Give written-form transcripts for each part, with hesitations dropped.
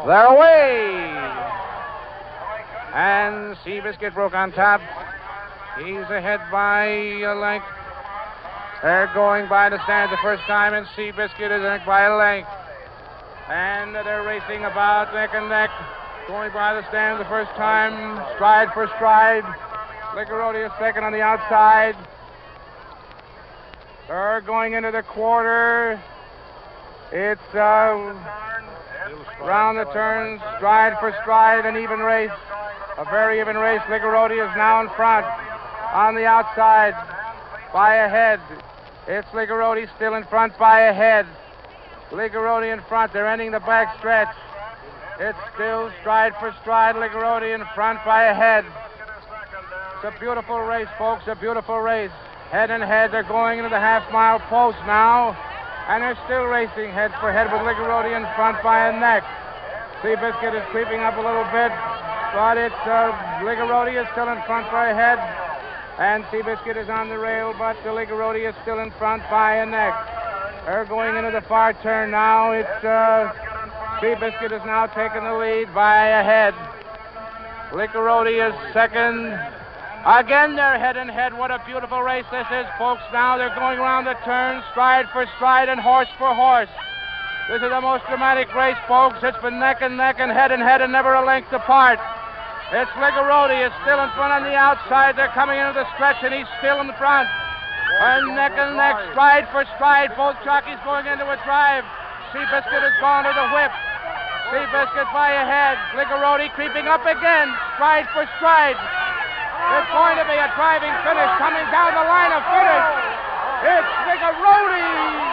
They're away. And Seabiscuit broke on top. He's ahead by a length. They're going by the stands the first time, and Seabiscuit is ahead by a length. And they're racing about neck and neck. Going by the stands the first time, stride for stride. Ligarodi is second on the outside. They're going into the quarter. It's round the turns, stride for stride, an even race. A very even race. Ligarodi is now in front. On the outside, by a head. It's Ligarodi still in front by a head. Ligarodi in front. They're ending the back stretch. It's still stride for stride. Ligarodi in front by a head. It's a beautiful race, folks. A beautiful race. Head and head. They're going into the half-mile post now. And they're still racing head for head with Ligarodi in front by a neck. Seabiscuit is creeping up a little bit. But it's Ligarodi is still in front by a head. And Seabiscuit is on the rail, but the Ligarodi is still in front by a neck. They're going into the far turn now. It's Seabiscuit is now taking the lead by a head. Ligarodi is second. Again, they're head and head. What a beautiful race this is, folks. Now they're going around the turn, stride for stride and horse for horse. This is the most dramatic race, folks. It's been neck and head and never a length apart. It's Ligarodi is still in front on the outside. They're coming into the stretch, and he's still in front. And neck, stride for stride. Both jockeys going into a drive. Seabiscuit has gone to the whip. Seabiscuit by a head. Ligarodi creeping up again. Stride for stride. It's going to be a driving finish coming down the line of finish. It's Ligarodi.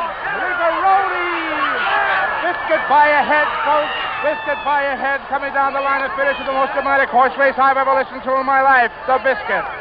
Biscuit by a head, folks. Biscuit by a head coming down the line of finish is the most dramatic horse race I've ever listened to in my life. The Biscuit.